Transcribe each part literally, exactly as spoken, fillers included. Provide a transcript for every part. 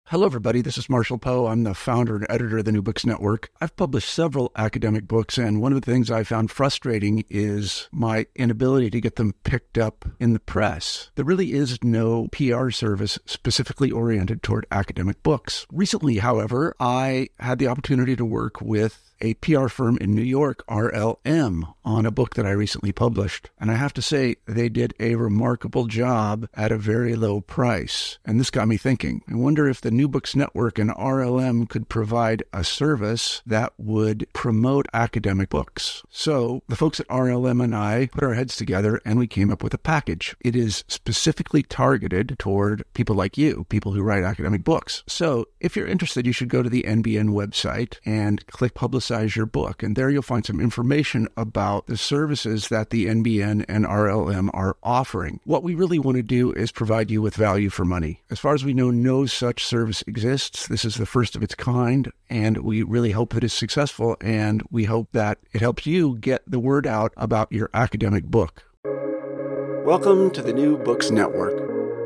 Hello, everybody. This is Marshall Poe. I'm the founder and editor of the New Books Network. I've published several academic books, and one of the things I found frustrating is my inability to get them picked up in the press. There really is no P R service specifically oriented toward academic books. Recently, however, I had the opportunity to work with a P R firm in New York, R L M, on a book that I recently published. And I have to say, they did a remarkable job at a very low price. And this got me thinking. I wonder if the New Books Network and R L M could provide a service that would promote academic books. So the folks at R L M and I put our heads together and we came up with a package. It is specifically targeted toward people like you, people who write academic books. So if you're interested, you should go to the N B N website and click Publicize your book. And there you'll find some information about the services that the N B N and R L M are offering. What we really want to do is provide you with value for money. As far as we know, no such service exists. This is the first of its kind, and we really hope that it's successful, and we hope that it helps you get the word out about your academic book. Welcome to the New Books Network.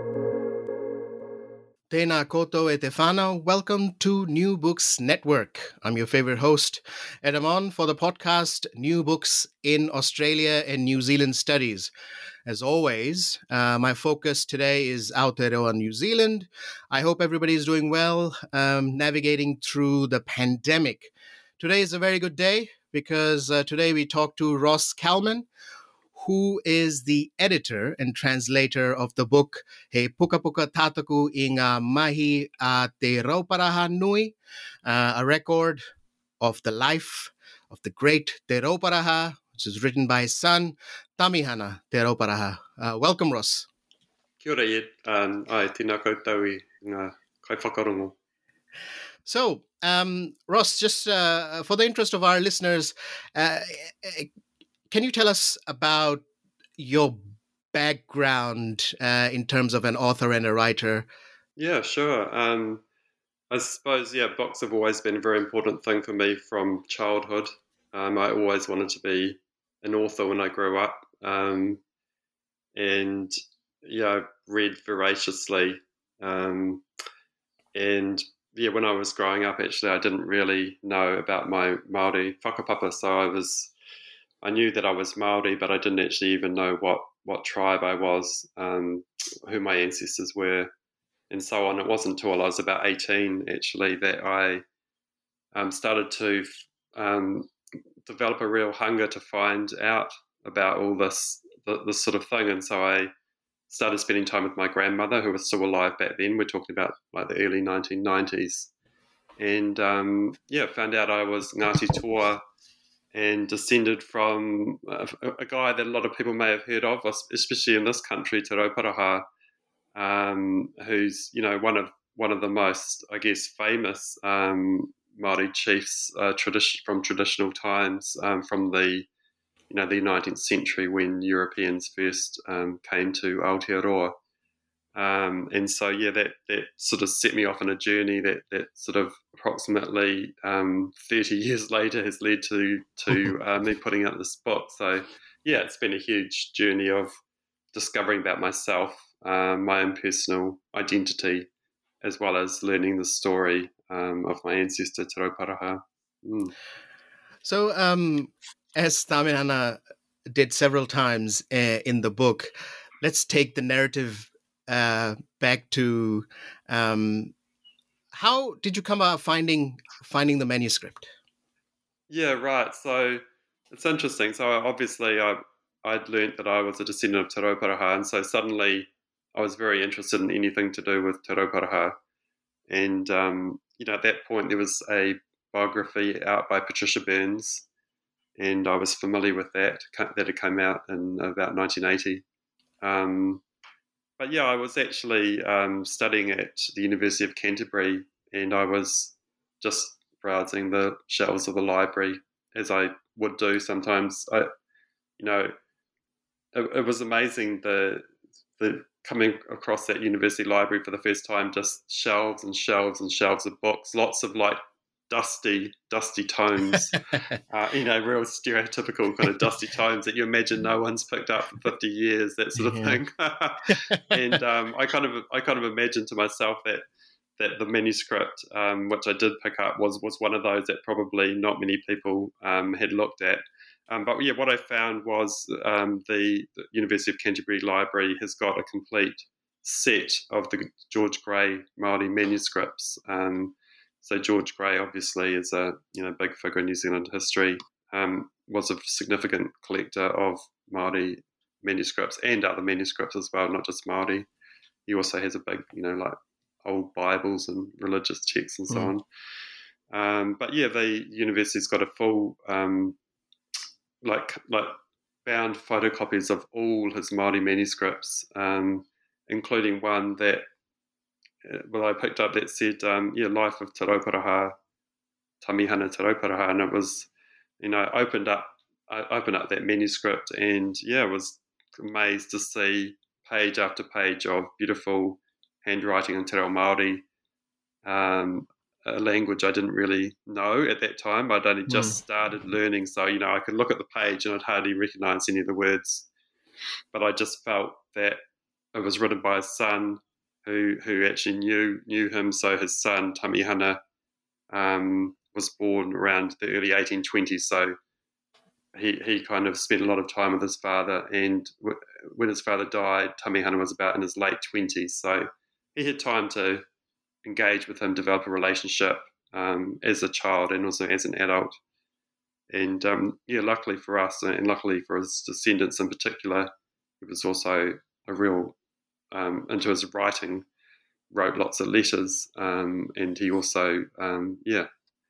Tēnā koutou e te whānau. Welcome to New Books Network. I'm your favorite host, and I'm on for the podcast New Books in Australia and New Zealand Studies. As always, uh, my focus today is Aotearoa, New Zealand. I hope everybody is doing well, um, navigating through the pandemic. Today is a very good day because uh, today we talk to Ross Kalman, who is the editor and translator of the book He Puka Puka Tātaku i ngā Mahi a Te Rauparaha Nui, uh, a record of the life of the great Te Rauparaha, which is written by his son, Tamihana Te Rauparaha. Uh, welcome, Ross. Kia ora, Ed. Um, ai, tēnā koutou i ngā kai whakarongo. So, um, Ross, just uh, for the interest of our listeners, uh, can you tell us about your background uh, in terms of an author and a writer? Yeah, sure. Um, I suppose, yeah, books have always been a very important thing for me from childhood. Um, I always wanted to be an author when I grew up. Um, and, yeah, I read voraciously. Um, and, yeah, when I was growing up, actually, I didn't really know about my Māori whakapapa, so I was... I knew that I was Māori, but I didn't actually even know what, what tribe I was, um, who my ancestors were, and so on. It wasn't until I was about eighteen, actually, that I um, started to um, develop a real hunger to find out about all this, this sort of thing. And so I started spending time with my grandmother, who was still alive back then. We're talking about like the early nineteen nineties. And, um, yeah, found out I was Ngāti Toa, and descended from a, a guy that a lot of people may have heard of, especially in this country, Te Rauparaha, um, who's, you know, one of one of the most, I guess, famous um, Māori chiefs uh, tradition, from traditional times, um, from the, you know, the nineteenth century when Europeans first um, came to Aotearoa. Um, and so, yeah, that, that sort of set me off on a journey that, that sort of approximately um, thirty years later has led to to uh, me putting out this book. So, yeah, it's been a huge journey of discovering about myself, um, my own personal identity, as well as learning the story um, of my ancestor, Te Rauparaha. Mm. So, um, as Tamihana did several times uh, in the book, let's take the narrative Uh, back to um, how did you come about finding finding the manuscript? Yeah, right. So it's interesting. So obviously, I I'd learnt that I was a descendant of Te Rauparaha, and so suddenly I was very interested in anything to do with Te Rauparaha. And um, you know, at that point, there was a biography out by Patricia Burns, and I was familiar with that. That had come out in about nineteen eighty. Um, But yeah, I was actually um, studying at the University of Canterbury, and I was just browsing the shelves of the library, as I would do sometimes. I, you know, it, it was amazing the the coming across that university library for the first time, just shelves and shelves and shelves of books, lots of like dusty, dusty tomes, uh, you know, real stereotypical kind of dusty tomes that you imagine no one's picked up for fifty years, that sort of Yeah. thing. and um, I kind of, I kind of imagined to myself that that the manuscript, um, which I did pick up, was was one of those that probably not many people um, had looked at. Um, but yeah, what I found was um, the, the University of Canterbury Library has got a complete set of the George Gray Māori manuscripts. Um, so George Gray, obviously, is a you know big figure in New Zealand history. Um, was a significant collector of Māori manuscripts and other manuscripts as well, not just Māori. He also has a big, you know, like old Bibles and religious texts and so mm. on. Um, but yeah, the university's got a full, um, like, like bound photocopies of all his Māori manuscripts, um, including one that, well, I picked up that said, um, yeah, Life of Te Rauparaha, Tamihana Te Rauparaha, and it was, you know, opened up, I opened up that manuscript, and yeah, was amazed to see page after page of beautiful handwriting in Te Reo Māori, um, a language I didn't really know at that time. I'd only just mm. started learning, so you know I could look at the page and I'd hardly recognise any of the words. But I just felt that it was written by a son who who actually knew knew him. So his son Tamihana um, was born around the early eighteen twenties. So he he kind of spent a lot of time with his father, and w- when his father died, Tamihana was about in his late twenties. So he had time to engage with him, develop a relationship um, as a child and also as an adult. And um, yeah, luckily for us, and luckily for his descendants in particular, he was also a real um, into his writing, wrote lots of letters, um, and he also um, yeah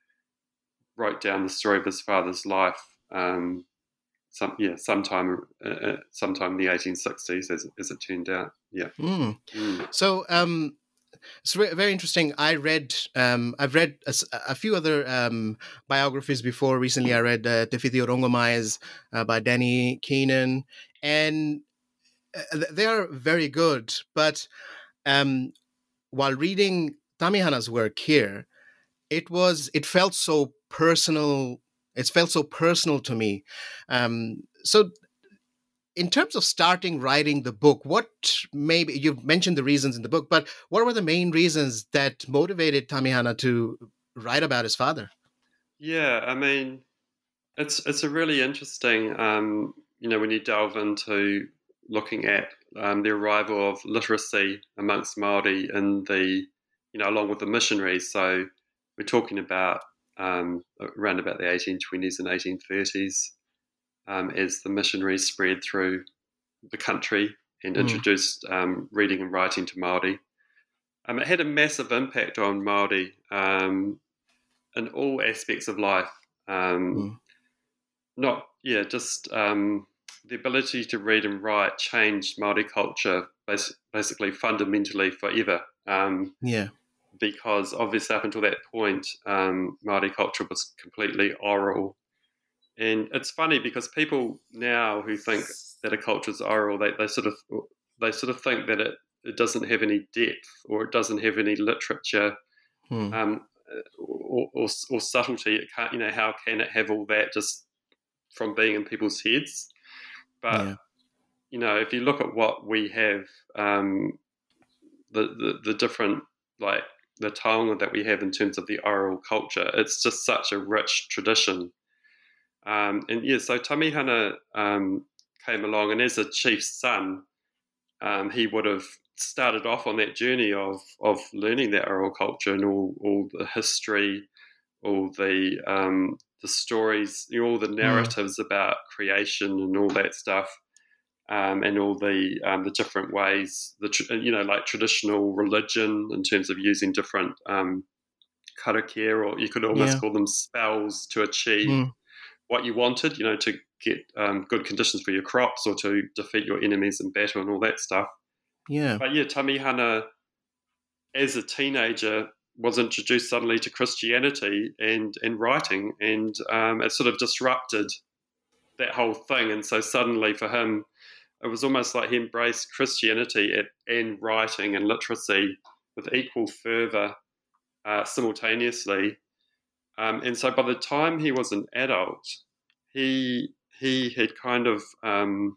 wrote down the story of his father's life. Um, some yeah, sometime uh, sometime in the eighteen sixties, as as it turned out. Yeah. Mm. Mm. So. Um... It's very interesting. I read, um, I've read a, a few other um, biographies before. Recently, I read uh, Te Whiti o Rongomai's uh, by Danny Keenan, and they are very good. But um, while reading Tamihana's work here, it was it felt so personal. It felt so personal to me. Um, so. In terms of starting writing the book, what maybe you've mentioned the reasons in the book, but what were the main reasons that motivated Tamihana to write about his father? Yeah, I mean, it's it's a really interesting, um, you know, when you delve into looking at um, the arrival of literacy amongst Māori in the, you know, along with the missionaries. So we're talking about um, around about the eighteen twenties and eighteen thirties. Um, as the missionaries spread through the country and mm. introduced um, reading and writing to Māori. Um, it had a massive impact on Māori um, in all aspects of life. Um, mm. Not, yeah, just um, the ability to read and write changed Māori culture bas- basically fundamentally forever. Um, yeah. Because obviously up until that point, um, Māori culture was completely oral. And it's funny because people now who think that a culture is oral, they, they sort of they sort of think that it, it doesn't have any depth or it doesn't have any literature hmm. um, or, or, or subtlety. It can't, you know, how can it have all that just from being in people's heads? But yeah. you know, if you look at what we have, um, the, the the different like the taonga that we have in terms of the oral culture, it's just such a rich tradition. Um, and yeah, so Tamihana um, came along, and as a chief's son, um, he would have started off on that journey of of learning that oral culture and all, all the history, all the um, the stories, you know, all the narratives mm. about creation and all that stuff, um, and all the um, the different ways, the you know, like traditional religion in terms of using different um, karakia, or you could almost yeah. call them spells to achieve. Mm. what you wanted, you know, to get um, good conditions for your crops or to defeat your enemies in battle and all that stuff. Yeah. But yeah, Tamihana, as a teenager, was introduced suddenly to Christianity and, and writing, and um, it sort of disrupted that whole thing. And so suddenly for him, it was almost like he embraced Christianity at, and writing and literacy with equal fervour uh, simultaneously. Um, and so by the time he was an adult, he he had kind of um,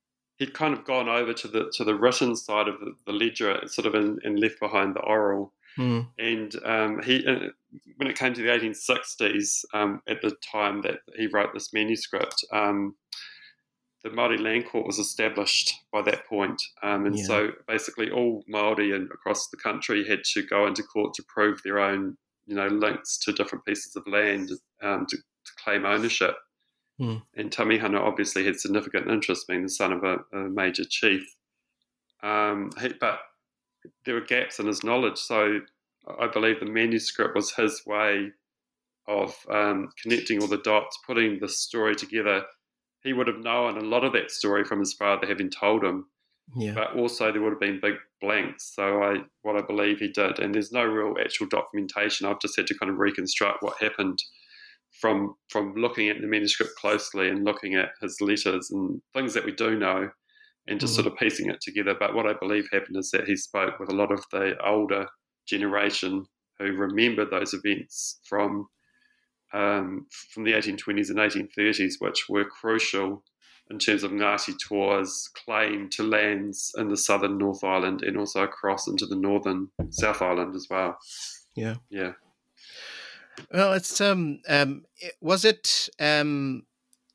he'd kind of gone over to the to the written side of the, the ledger, sort of, and, and left behind the oral. Mm. And um, he, uh, when it came to the eighteen sixties, um, at the time that he wrote this manuscript, um, the Māori Land Court was established by that point. Um, and Yeah. so basically all Māori and across the country had to go into court to prove their own, you know, links to different pieces of land um, to, to claim ownership. Mm. And Tamihana obviously had significant interest, being the son of a, a major chief. Um, he, but there were gaps in his knowledge. So I believe the manuscript was his way of um, connecting all the dots, putting the story together. He would have known a lot of that story from his father having told him, Yeah. but also there would have been big blanks. So I, what I believe he did, and there's no real actual documentation. I've just had to kind of reconstruct what happened from from looking at the manuscript closely and looking at his letters and things that we do know, and just Mm-hmm. sort of piecing it together. But what I believe happened is that he spoke with a lot of the older generation who remembered those events from um, from the eighteen twenties and eighteen thirties, which were crucial in terms of Ngāti Toa's claim to lands in the southern North Island and also across into the northern South Island as well. Yeah. Yeah. Well, it's um um was it um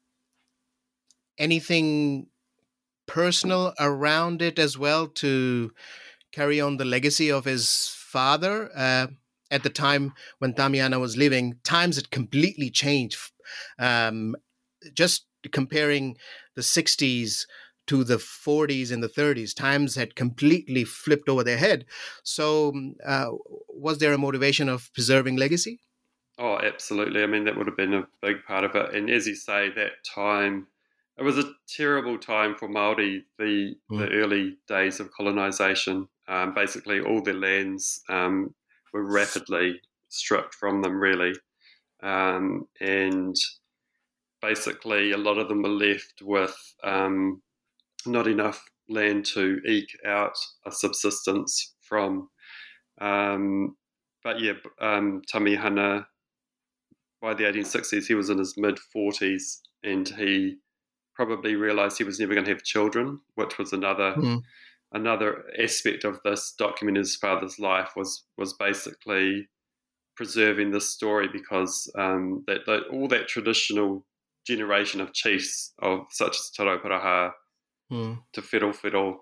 anything personal around it as well to carry on the legacy of his father? Uh, at the time when Tamihana was living, times had completely changed. Um, just comparing the sixties to the forties and the thirties, times had completely flipped over their head. So, uh, was there a motivation of preserving legacy? Oh, absolutely. I mean, that would have been a big part of it. And as you say, that time, it was a terrible time for Māori, the, Mm. the early days of colonisation. Um, basically, all their lands um, were rapidly stripped from them, really. Um, and basically, a lot of them were left with um, not enough land to eke out a subsistence from. Um, but yeah, um, Tamihana, by the eighteen sixties, he was in his mid forties, and he probably realised he was never going to have children, which was another Mm. another aspect of this document. His father's life was was basically preserving this story, because um, that, that all that traditional generation of chiefs, of such as Te Rauparaha, Mm. to Whiro Whiro,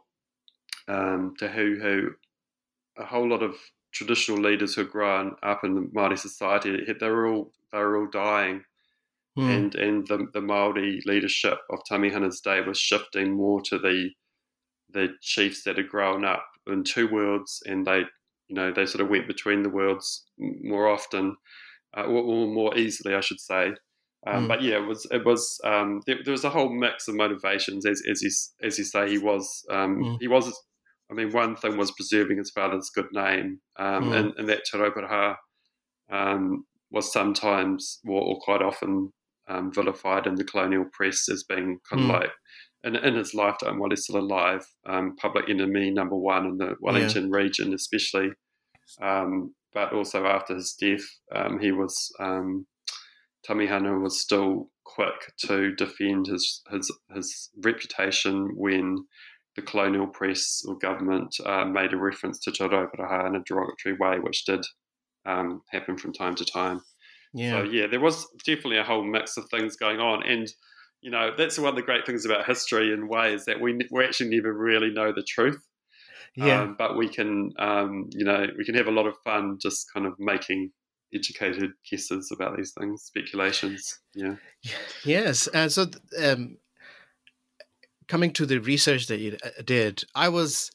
um, to Huhu, a whole lot of traditional leaders who had grown up in the Māori society, they were all they were all dying. Mm. And and the, the Māori leadership of Tamihana's day was shifting more to the the chiefs that had grown up in two worlds, and they you know they sort of went between the worlds more often, uh, or, or more easily, I should say. Um, Mm. But yeah, it was it was um, there, there was a whole mix of motivations, as as you as you say. He was um, Mm. he was. I mean, one thing was preserving his father's good name, um, Mm. and, and that Te Rauparaha um, was sometimes, or, or quite often, um, vilified in the colonial press as being kind of Mm. like, in, in his lifetime while he's still alive, um, public enemy number one in the Wellington region, especially. Um, but also after his death, um, he was um, Tamihana was still quick to defend his his his reputation when the colonial press or government uh, made a reference to Te Rauparaha in a derogatory way, which did um, happen from time to time. Yeah. So yeah, there was definitely a whole mix of things going on, and you know that's one of the great things about history in ways that we we actually never really know the truth. Yeah. Um, but we can, um, you know, we can have a lot of fun just kind of making educated guesses about these things, speculations. Yeah. Yes. And so, um, coming to the research that you uh, did, I was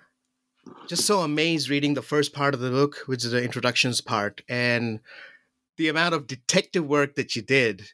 just so amazed reading the first part of the book, which is the introductions part, and the amount of detective work that you did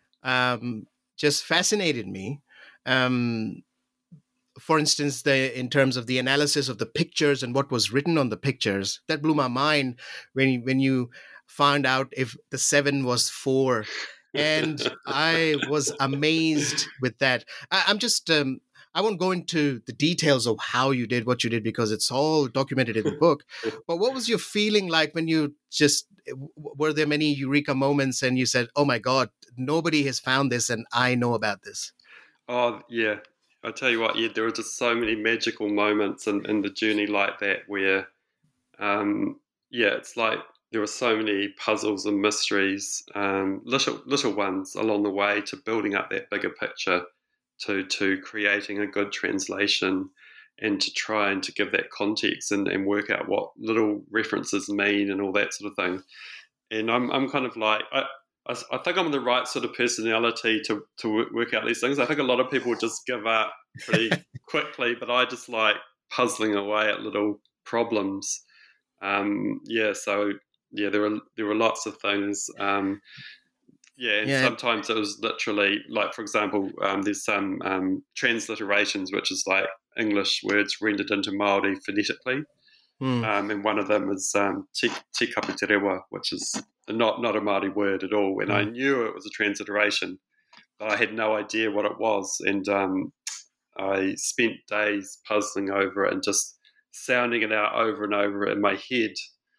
um, just fascinated me. Um, for instance, the in terms of the analysis of the pictures and what was written on the pictures, that blew my mind when you, when you found out if the seven was four, and I was amazed with that. I, I'm just um, I won't go into the details of how you did what you did because it's all documented in the book. But what was your feeling like when you just were there many eureka moments and you said, "Oh my God, nobody has found this, and I know about this"? Oh yeah, I tell you what, yeah, there were just so many magical moments in, in the journey like that where, um, yeah, it's like there were so many puzzles and mysteries, um, little little ones along the way to building up that bigger picture, to to creating a good translation, and to try and to give that context and, and work out what little references mean and all that sort of thing. And I'm I'm kind of like I. I I think I'm the right sort of personality to, to work out these things. I think a lot of people just give up pretty quickly, but I just like puzzling away at little problems. Um, yeah, so yeah, there were there were lots of things. Um, yeah, and Yeah. sometimes it was literally like, for example, um, there's some um, transliterations, which is like English words rendered into Māori phonetically. Mm. Um, and one of them is um, te, te kapu te rewa, which is not, not a Māori word at all. And mm. I knew it was a transliteration, but I had no idea what it was. And um, I spent days puzzling over it and just sounding it out over and over in my head,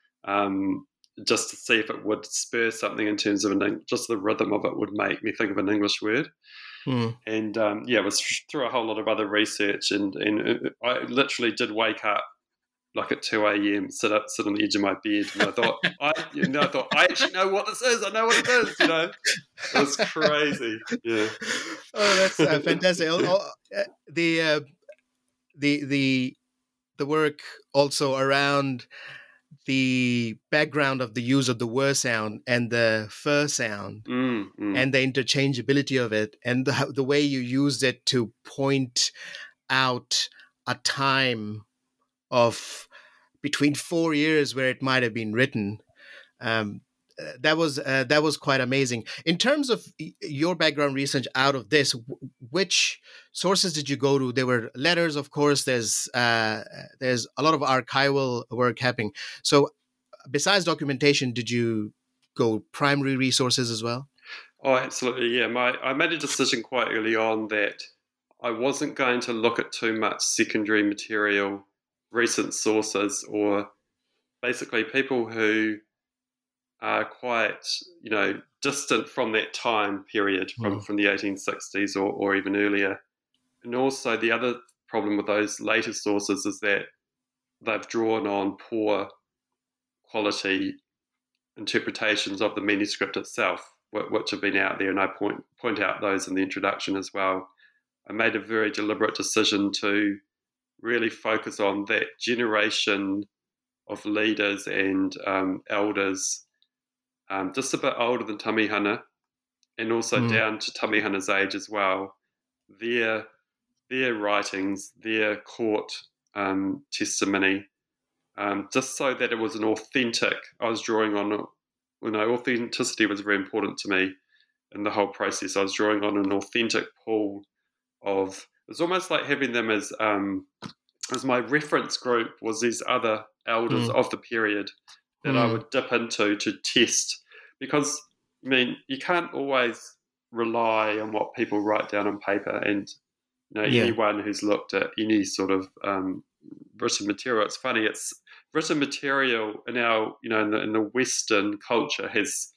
um, just to see if it would spur something in terms of an, just the rhythm of it would make me think of an English word. Mm. And um, yeah, it was through a whole lot of other research. And, and I literally did wake up like at two a.m., sit up, sit on the edge of my bed, and I thought, I, you know, I thought, I actually know what this is. I know what it is. You know, it was crazy. Yeah. Oh, that's uh, fantastic. Oh, uh, the uh, the the the work also around the background of the use of the were sound and the fur sound, mm, mm. and the interchangeability of it, and the the way you used it to point out a time of between four years where it might have been written. Um, uh, that was uh, that was quite amazing. In terms of your background research out of this, w- which sources did you go to? There were letters, of course. There's uh, there's a lot of archival work happening. So, besides documentation, did you go primary resources as well? Oh, absolutely. Yeah, my I made a decision quite early on that I wasn't going to look at too much secondary material, recent sources, or basically people who are quite, you know, distant from that time period, from, mm. from the eighteen sixties or, or even earlier. And also the other problem with those later sources is that they've drawn on poor quality interpretations of the manuscript itself, which have been out there, and I point point out those in the introduction as well. I made a very deliberate decision to really focus on that generation of leaders and um, elders, um, just a bit older than Tamihana, and also mm. down to Tamihana's age as well. Their their writings, their court um, testimony, um, just so that it was an authentic. I was drawing on, you know, authenticity was very important to me in the whole process. I was drawing on an authentic pool of. It was almost like having them as um, as my reference group was these other elders mm. of the period that mm. I would dip into to test, because I mean you can't always rely on what people write down on paper, and you know yeah. anyone who's looked at any sort of um, written material. It's funny. It's written material in our, you know, in the, in the Western culture has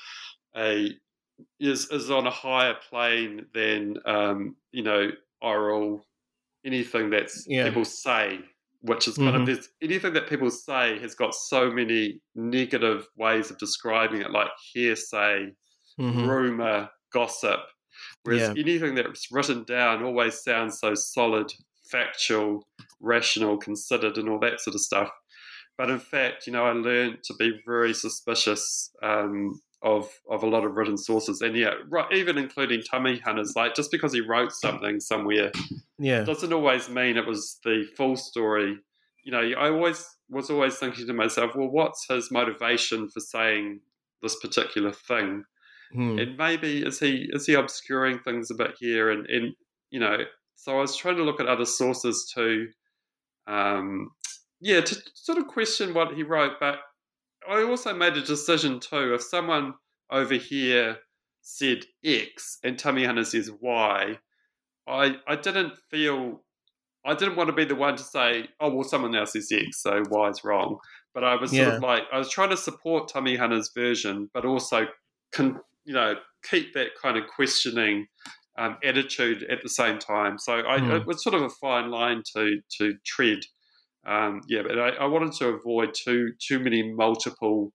a is is on a higher plane than um, you know oral, anything that's yeah. people say, which is kind mm-hmm. of this, anything that people say has got so many negative ways of describing it, like hearsay, mm-hmm. rumor, gossip. Whereas yeah. anything that's written down always sounds so solid, factual, rational, considered, and all that sort of stuff. But in fact, you know, I learned to be very suspicious um, of of a lot of written sources, and yeah, right, even including Tamihana's. Like, just because he wrote something somewhere, yeah, doesn't always mean it was the full story. You know, I always was always thinking to myself, well, what's his motivation for saying this particular thing? Hmm. And maybe is he is he obscuring things a bit here? And, and you know, so I was trying to look at other sources too, um, yeah, to sort of question what he wrote. But I also made a decision too. If someone over here said X and Tamihana says Y, I I didn't feel I didn't want to be the one to say, oh well, someone else says X, so Y is wrong. But I was sort yeah. of like I was trying to support Tamihana's version, but also con- you know, keep that kind of questioning um, attitude at the same time. So I, mm. it was sort of a fine line to to tread. Um, yeah, but I, I wanted to avoid too too many multiple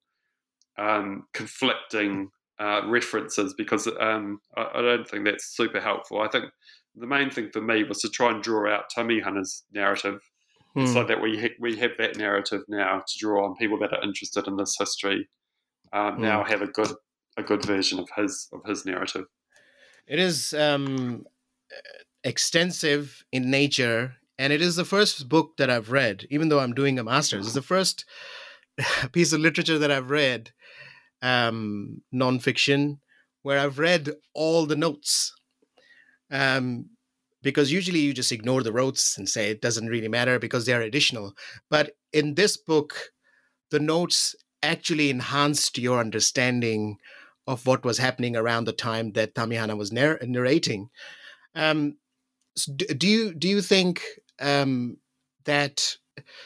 um, conflicting uh, references because um, I, I don't think that's super helpful. I think the main thing for me was to try and draw out Tamihana's narrative, Hmm. so that we ha- we have that narrative now to draw on people that are interested in this history. Um, now Hmm. have a good a good version of his of his narrative. It is um, extensive in nature, and it is the first book that I've read, even though I'm doing a master's. It's the first piece of literature that I've read, um, nonfiction, where I've read all the notes. Um, because usually you just ignore the notes and say it doesn't really matter because they are additional. But in this book, the notes actually enhanced your understanding of what was happening around the time that Tamihana was narr- narrating. Um, do you do you think um, that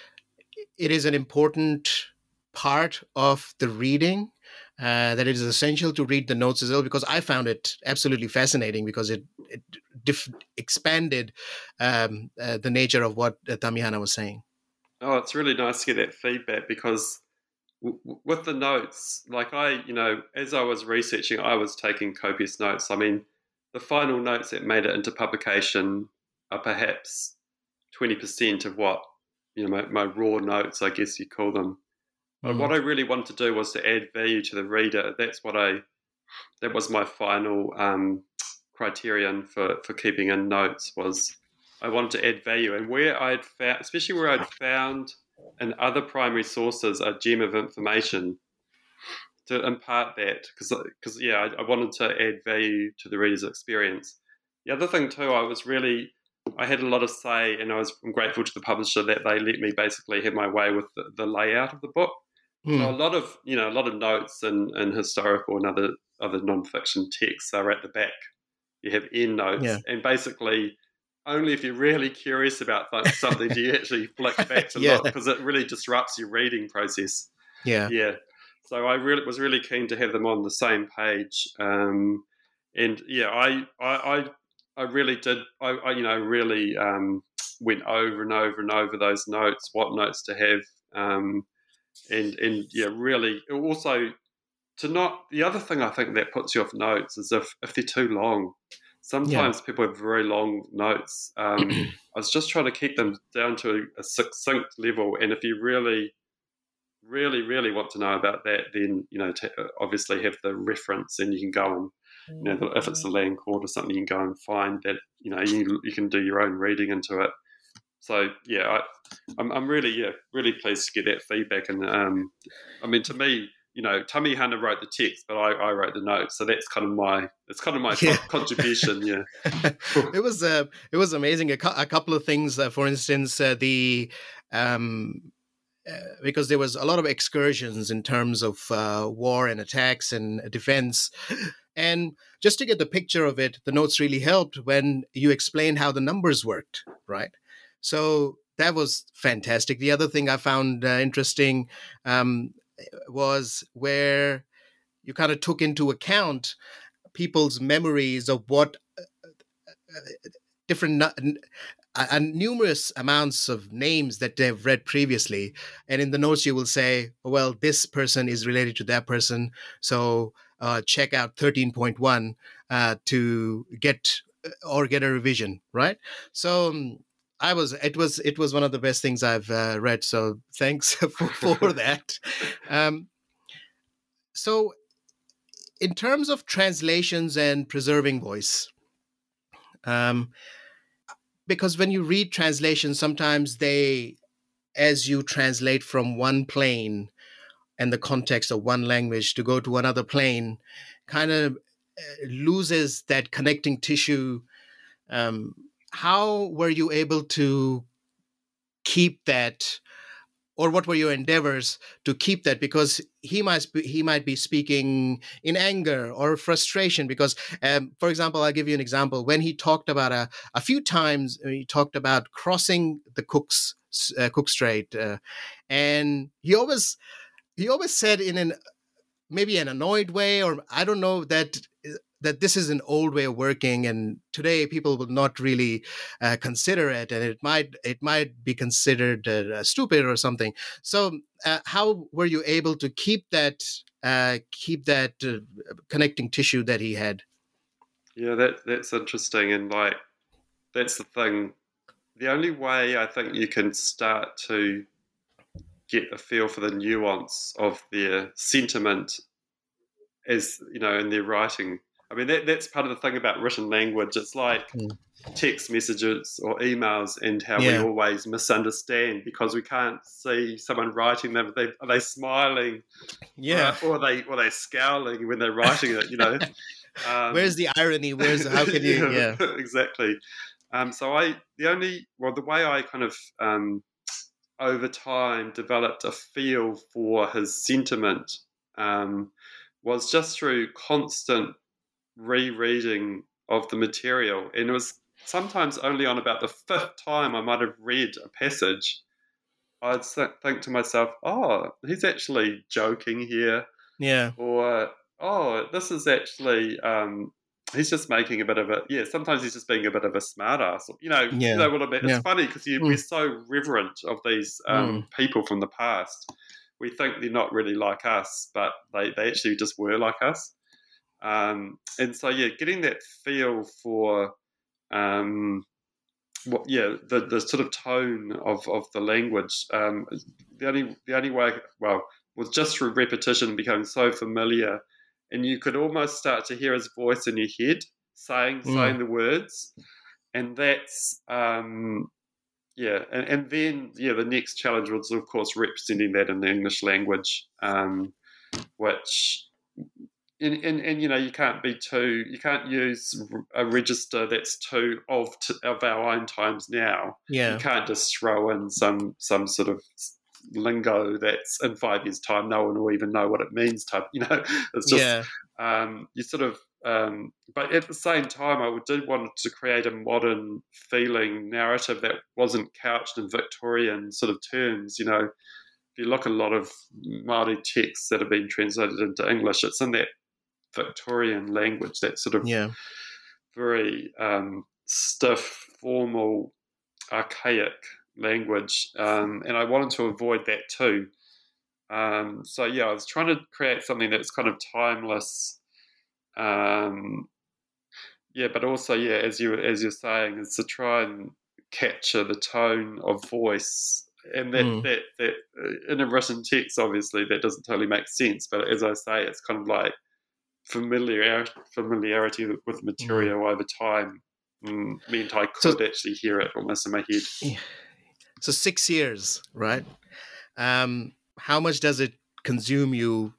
it is an important part of the reading, uh, that it is essential to read the notes as well? Because I found it absolutely fascinating because it, it diff- expanded um, uh, the nature of what uh, Tamihana was saying. Oh, it's really nice to get that feedback because w- with the notes, like I, you know, as I was researching, I was taking copious notes. I mean, the final notes that made it into publication are perhaps twenty percent of what, you know, my, my raw notes, I guess you call them. But Mm. what I really wanted to do was to add value to the reader. That's what I, that was my final um, criterion for, for keeping in notes was I wanted to add value. And where I'd found, especially where I'd found in other primary sources a gem of information, to impart that because because yeah I, I wanted to add value to the reader's experience. The other thing too, I was really I had a lot of say, and I was I'm grateful to the publisher that they let me basically have my way with the, the layout of the book. So a Mm. lot of you know a lot of notes and, and historical and other other non-fiction texts are at the back. You have end Yeah. notes, and basically only if you're really curious about th- something do you actually flick back to Yeah. look because it really disrupts your reading process. Yeah. Yeah. So I really was really keen to have them on the same page, um, and yeah, I I I, I really did. I, I you know really um, went over and over and over those notes, what notes to have, um, and and yeah, really also to not. The other thing I think that puts you off notes is if if they're too long. Yeah. Sometimes people have very long notes. Um, I was just trying to keep them down to a succinct level, and if you really really, really want to know about that, then you know, t- obviously have the reference, and you can go and you know, if it's the land court or something, you can go and find that. You know, you you can do your own reading into it. So yeah, I, I'm I'm really yeah really pleased to get that feedback, and um, I mean to me, you know, Tamihana wrote the text, but I, I wrote the notes, so that's kind of my it's kind of my Yeah. co- contribution. Yeah, it was uh, it was amazing. A, cu- a couple of things, uh, for instance, uh, the um, uh, because there was a lot of excursions in terms of uh, war and attacks and defense. And just to get the picture of it, the notes really helped when you explained how the numbers worked, right? So that was fantastic. The other thing I found uh, interesting um, was where you kind of took into account people's memories of what different nu- uh, numerous amounts of names that they've read previously, and in the notes you will say, well, this person is related to that person, so uh, check out thirteen point one uh, to get or get a revision, right? So um, I was it was it was one of the best things I've uh, read, so thanks for, for that. um, so in terms of translations and preserving voice, um, because when you read translations, sometimes they, as you translate from one plane and the context of one language to go to another plane, kind of uh, loses that connecting tissue. Um, how were you able to keep that, or what were your endeavors to keep that? Because he might be, he might be speaking in anger or frustration. Because, um, for example, I'll give you an example. When he talked about a, a few times, he talked about crossing the Cook's uh, Cook Strait, uh, and he always he always said in an maybe an annoyed way, or I don't know, that that this is an old way of working, and today people will not really uh, consider it, and it might it might be considered uh, stupid or something. So, uh, how were you able to keep that uh, keep that uh, connecting tissue that he had? Yeah, that that's interesting, and like that's the thing. The only way I think you can start to get a feel for the nuance of their sentiment is, you know, in their writing. I mean, that that's part of the thing about written language. It's like mm. text messages or emails, and how yeah. we always misunderstand because we can't see someone writing them. Are they, are they smiling? Yeah. Or, or are they or are they scowling when they're writing it, you know? Um, Where's the irony? Where's how can you? Yeah, yeah. exactly. Um, so I the only well the way I kind of um, over time developed a feel for his sentiment um, was just through constant rereading of the material, and it was sometimes only on about the fifth time I might have read a passage I'd think to myself, oh, he's actually joking here, yeah, or oh, this is actually um, he's just making a bit of a yeah sometimes he's just being a bit of a smart ass, you know. yeah. You know what I mean? It's yeah. funny because mm. we're so reverent of these um, mm. people from the past. We think they're not really like us, but they, they actually just were like us. Um, and so, yeah, getting that feel for, um, what, yeah, the, the sort of tone of, of the language. Um, the only the only way, well, was just through repetition, becoming so familiar, and you could almost start to hear his voice in your head saying mm. saying the words, and that's um, yeah, and, and then yeah, the next challenge was of course representing that in the English language, um, which. And, and, and you know you can't be too you can't use a register that's too of to, of our own times now. Yeah, you can't just throw in some some sort of lingo that's in five years' time no one will even know what it means. Type, you know, it's just yeah. um, you sort of. Um, but at the same time, I did want to create a modern feeling narrative that wasn't couched in Victorian sort of terms. You know, if you look at a lot of Māori texts that have been translated into English, it's in that Victorian language, that sort of yeah. very um, stiff, formal, archaic language, um, and I wanted to avoid that too. Um, so yeah, I was trying to create something that's kind of timeless, um, yeah, but also yeah, as you as you're saying, is to try and capture the tone of voice. And that, mm. that, that uh, in a written text, obviously, that doesn't totally make sense. But as I say, it's kind of like familiarity, familiarity with material mm. over time mm, meant I could so, actually hear it almost in my head. Yeah. So six years, right? Um, how much does it consume you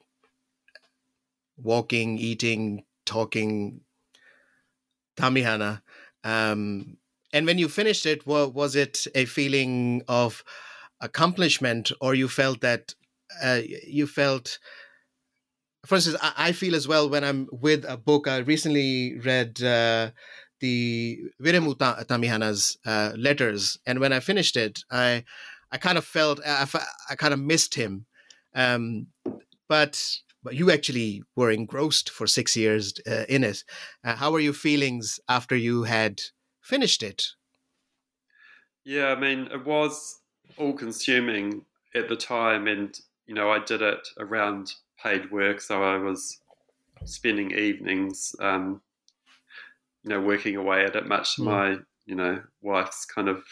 walking, eating, talking Tamihana? Um, and when you finished it, well, was it a feeling of accomplishment, or you felt that uh, you felt, for instance, I, I feel as well when I'm with a book. I recently read uh, the Wiremu Tamihana's uh, letters, and when I finished it, I I kind of felt I, I kind of missed him, um, but but you actually were engrossed for six years uh, in it. Uh, how were your feelings after you had finished it? Yeah, I mean, it was all-consuming at the time, and you know, I did it around paid work, so I was spending evenings, um, you know, working away at it, much to mm. my, you know, wife's kind of,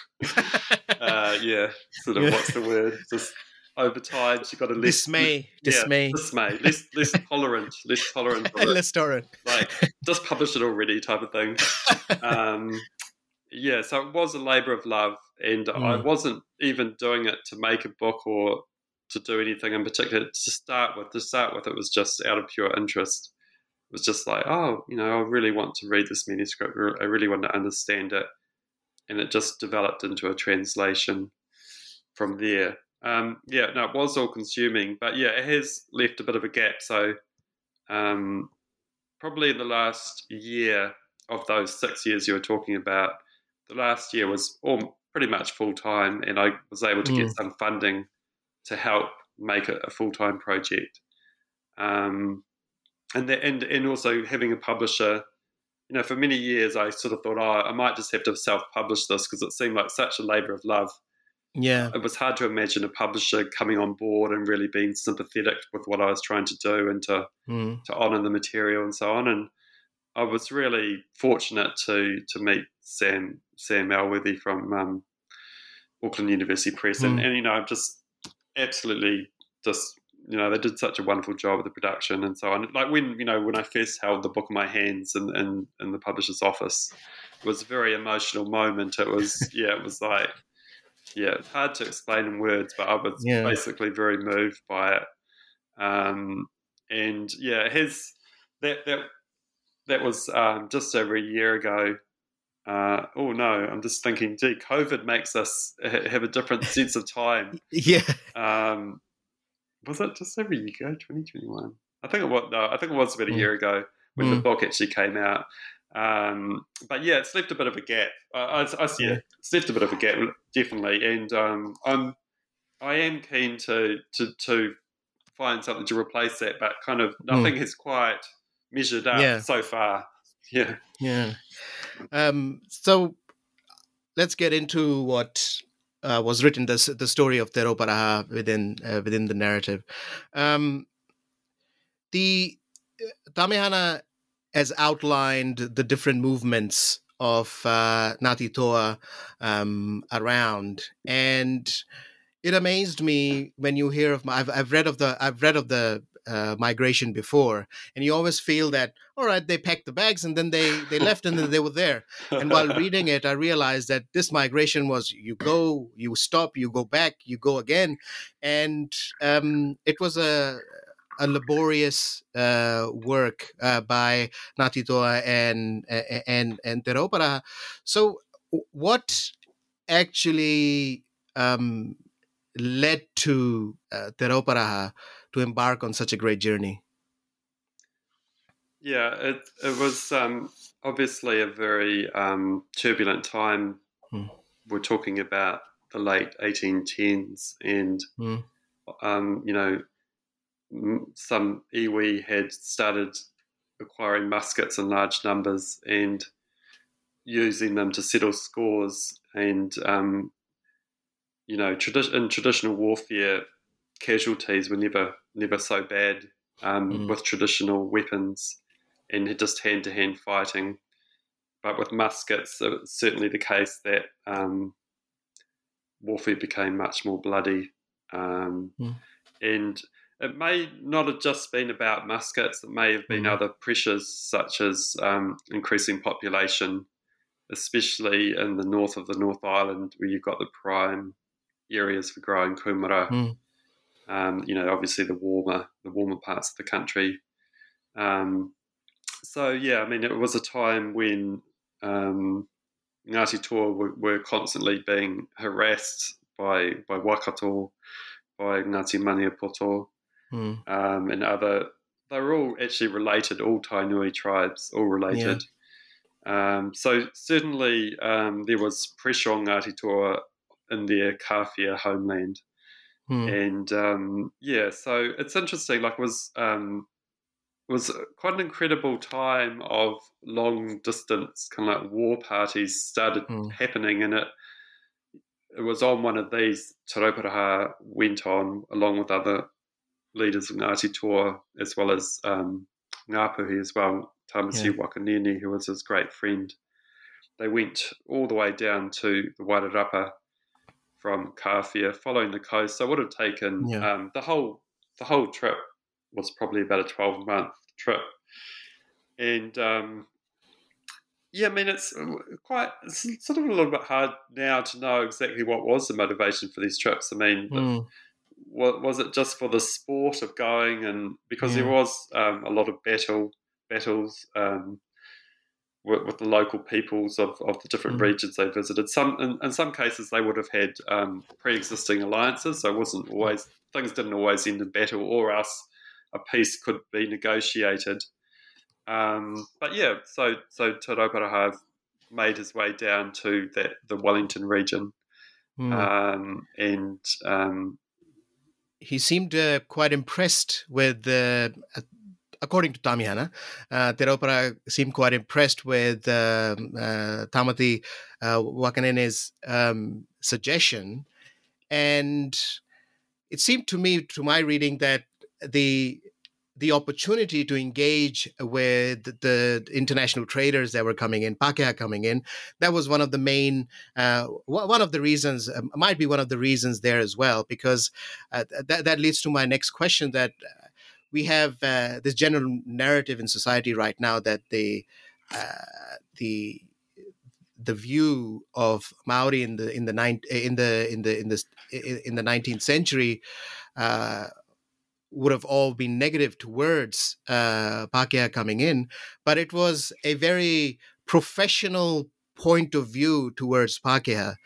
uh, yeah, sort of, yeah. what's the word? Just over time, she got a less dismay, yeah, dismay, dismay, less less tolerant, less tolerant, of it. less tolerant, like just published it already, type of thing. Um, yeah, so it was a labour of love, and mm. I wasn't even doing it to make a book or to do anything in particular. To start with, to start with, it was just out of pure interest. It was just like, oh, you know, I really want to read this manuscript. I really want to understand it, and it just developed into a translation from there. Um, yeah, no, it was all consuming, but yeah, it has left a bit of a gap. So um, probably in the last year of those six years you were talking about, the last year was all pretty much full-time, and I was able to mm. get some funding to help make it a full-time project. Um, and the, and and also having a publisher. You know, for many years, I sort of thought, oh, I might just have to self-publish this because it seemed like such a labour of love. Yeah. It was hard to imagine a publisher coming on board and really being sympathetic with what I was trying to do and to Mm. to honour the material and so on. And I was really fortunate to to meet Sam Sam Elworthy from um, Auckland University Press, and, Mm. and you know, I'm just absolutely just. You know, they did such a wonderful job with the production and so on. Like when, you know, when I first held the book in my hands in, in, in the publisher's office, it was a very emotional moment. It was, yeah, it was like, yeah, it's hard to explain in words, but I was Yeah. basically very moved by it. Um, and yeah, his, that, that, that was um, just over a year ago. Uh, oh no, I'm just thinking, gee, COVID makes us ha- have a different sense of time. Yeah. Um, Was it just over a year ago, twenty twenty-one? I think it was. No, I think it was about a Mm. year ago when Mm. the book actually came out. Um, but yeah, it's left a bit of a gap. I, I, I see Yeah. it. It's left a bit of a gap, definitely. And um, I'm, I am keen to to to find something to replace that, but kind of nothing has quite measured up Yeah. so far. Yeah. Yeah. Um, so let's get into what uh, was written, the the story of Tero Paraha within uh, within the narrative. Um, the uh, Tamihana has outlined the different movements of uh, Ngāti Toa um, around, and it amazed me when you hear of. I've I've read of the I've read of the uh, migration before, and you always feel that all right, they packed the bags and then they they left and then they were there. And while reading it, I realized that this migration was you go, you stop, you go back, you go again, and um, it was a a laborious uh, work uh, by Ngāti Toa and and and Te Reo Paraha. So, what actually um, led to uh, Te Reo Paraha to embark on such a great journey? Yeah, it it was um, obviously a very um, turbulent time. Hmm. We're talking about the late eighteen tens, and Hmm. um, you know, m- some iwi had started acquiring muskets in large numbers and using them to settle scores. And um, you know, tradi- in traditional warfare, casualties were never never so bad um, Mm. with traditional weapons and just hand to hand fighting. But with muskets, it's certainly the case that um, warfare became much more bloody. Um, Mm. And it may not have just been about muskets, it may have been Mm. other pressures such as um, increasing population, especially in the north of the North Island where you've got the prime areas for growing kumara. Mm. Um, you know, obviously the warmer, the warmer parts of the country. Um, so yeah, I mean, it was a time when um, Ngāti Toa were, were constantly being harassed by by Waikato, by Ngāti Maniapoto, Mm. um, and other. They were all actually related, all Tainui tribes, all related. Um, so certainly um, there was pressure on Ngāti Toa in their Kāwhia homeland. Mm. And um, yeah, so it's interesting. Like, it was um, it was quite an incredible time of long distance kind of like war parties started Mm. happening, and it it was on one of these. Te Reo Paraha went on along with other leaders of Ngāti Toa, as well as um, Ngāpuhi as well, Tamasi Yeah. Wakanini, who was his great friend. They went all the way down to the Wairarapa from Kāwhia, following the coast. So it would have taken Yeah. um, the whole the whole trip was probably about a twelve month trip, and um, yeah, I mean it's quite it's sort of a little bit hard now to know exactly what was the motivation for these trips. I mean, Mm. was, was it just for the sport of going, and because Yeah. there was um, a lot of battle battles. Um, with, with the local peoples of, of the different Mm. regions they visited. Some in, in some cases they would have had um, pre-existing alliances, so it wasn't always things didn't always end in battle, or else a peace could be negotiated. Um, but yeah, so so Te Reo Paraha made his way down to that the Wellington region, Mm. um, and um, He seemed uh, quite impressed with uh, a, according to Tamiana, uh, Te Rauparaha seemed quite impressed with um, uh, Tamati uh, Wakanene's um, suggestion. And it seemed to me, to my reading, that the the opportunity to engage with the international traders that were coming in, Pakeha coming in, that was one of the main, uh, one of the reasons, uh, might be one of the reasons there as well, because uh, that, that leads to my next question, that we have uh, this general narrative in society right now that the uh, the the view of Maori in the in the nine, in the in the in the in the nineteenth century uh, would have all been negative towards uh, Pakeha coming in, but it was a very professional point of view towards Pakeha.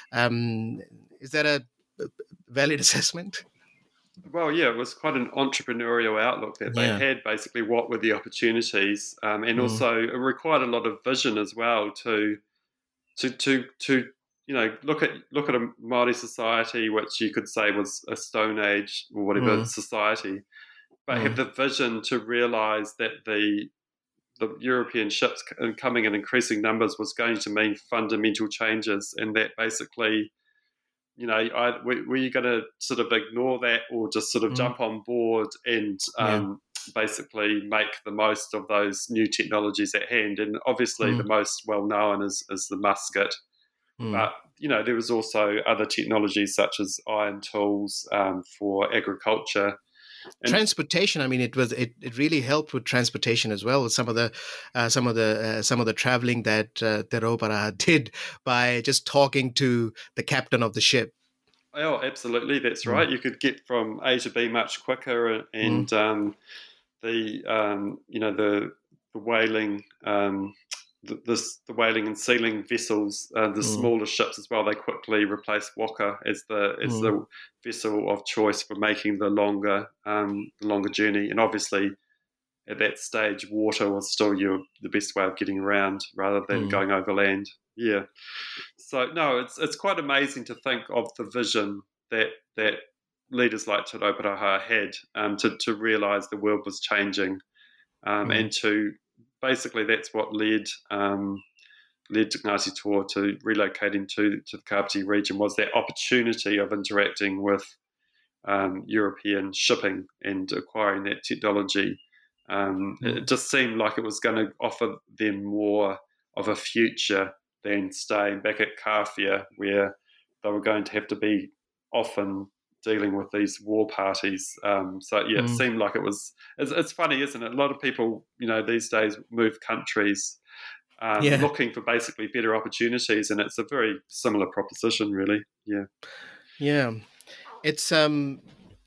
Um, is that a valid assessment? Well, yeah, it was quite an entrepreneurial outlook that they Yeah. had. Basically, what were the opportunities, um, and Mm. also it required a lot of vision as well to to to to you know look at look at a Māori society which you could say was a Stone Age or whatever Mm. society, but Mm. have the vision to realise that the the European ships coming in increasing numbers was going to mean fundamental changes, and that basically, you know, I, were you going to sort of ignore that or just sort of Mm. jump on board and um, yeah. basically make the most of those new technologies at hand? And obviously mm. the most well-known is, is the musket. Mm. But, you know, there was also other technologies such as iron tools um, for agriculture. And transportation. I mean, it was it, it really helped with transportation as well. With some of the uh, some of the uh, some of the traveling that uh, Te Rauparaha did by just talking to the captain of the ship. Oh, absolutely, that's mm. right. You could get from A to B much quicker, and mm. um, the um, you know the the whaling. Um, The, this, the whaling and sealing vessels, uh, the mm. smaller ships as well, they quickly replaced Waka as the as mm. the vessel of choice for making the longer um, the longer journey. And obviously, at that stage, water was still your the best way of getting around rather than mm. going over land. Yeah. So no, it's it's quite amazing to think of the vision that that leaders like Te Rauparaha had um, to to realise the world was changing um, mm. and to basically, that's what led um, led Ngāti Toa to relocating to, to the Kapiti region, was that opportunity of interacting with um, European shipping and acquiring that technology. Um, mm. It just seemed like it was going to offer them more of a future than staying back at Kawhia, where they were going to have to be often dealing with these war parties. Um, so, yeah, mm. it seemed like it was... It's, it's funny, isn't it? A lot of people, you know, these days move countries um, yeah. looking for basically better opportunities, and it's a very similar proposition, really. Yeah. Yeah. It's um